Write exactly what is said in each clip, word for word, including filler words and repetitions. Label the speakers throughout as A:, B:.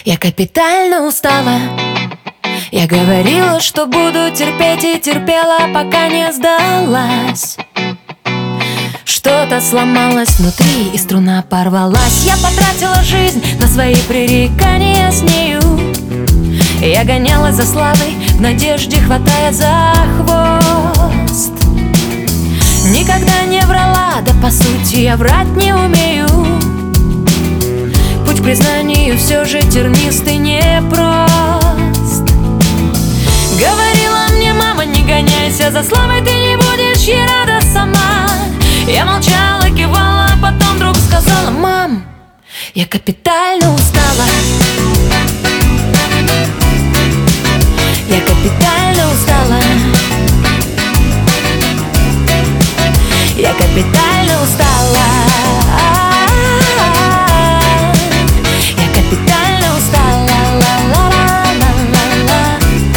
A: Я капитально устала. Я говорила, что буду терпеть, и терпела, пока не сдалась. Что-то сломалось внутри, и струна порвалась. Я потратила жизнь на свои пререкания с нею. Я гонялась за славой, в надежде хватая за хвост. Никогда не врала, да по сути я врать не умею. Путь к признанию все же тернистый, непрост. Говорила мне мама, не гоняйся за славой, ты не будешь ей рада сама. Я молчала, кивала, а потом вдруг сказала: мам, я капитально устала. Я капитально устала. Я капитально устала. Я капитально устала. Ла-ла-ла-ла-ла.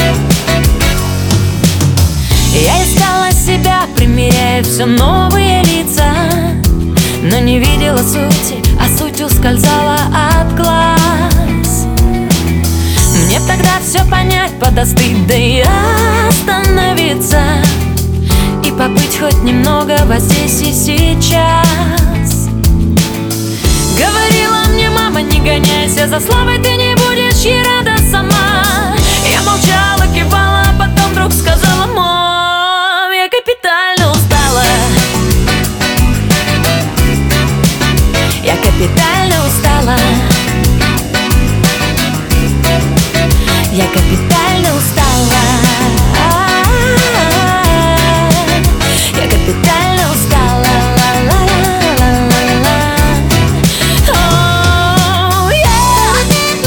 A: Я искала себя, примеряя все новые лица, но не видела сути, а суть ускользала от глаз. Мне б тогда все понять, подостыть, да и остановиться, и побыть хоть немного во здесь и сейчас. Говорила мне мама, не гоняйся за славой, ты не будешь ей рада сама. Я молчала, кивала, а потом вдруг сказала: мам, я капитально устала. Я капитально устала. Я капитально устала. Я капитально устала. Ла-ла-ла-ла-ла. Oh, yeah.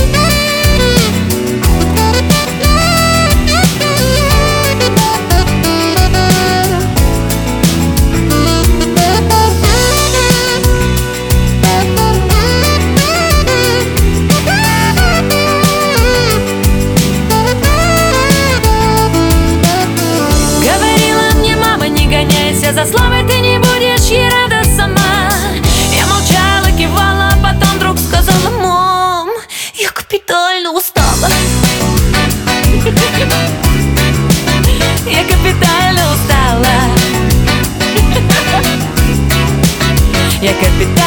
A: За славой ты не будешь ей рада сама. Я молчала, кивала, а потом вдруг сказала: мам, я капитально устала. Я капитально устала. Я капитально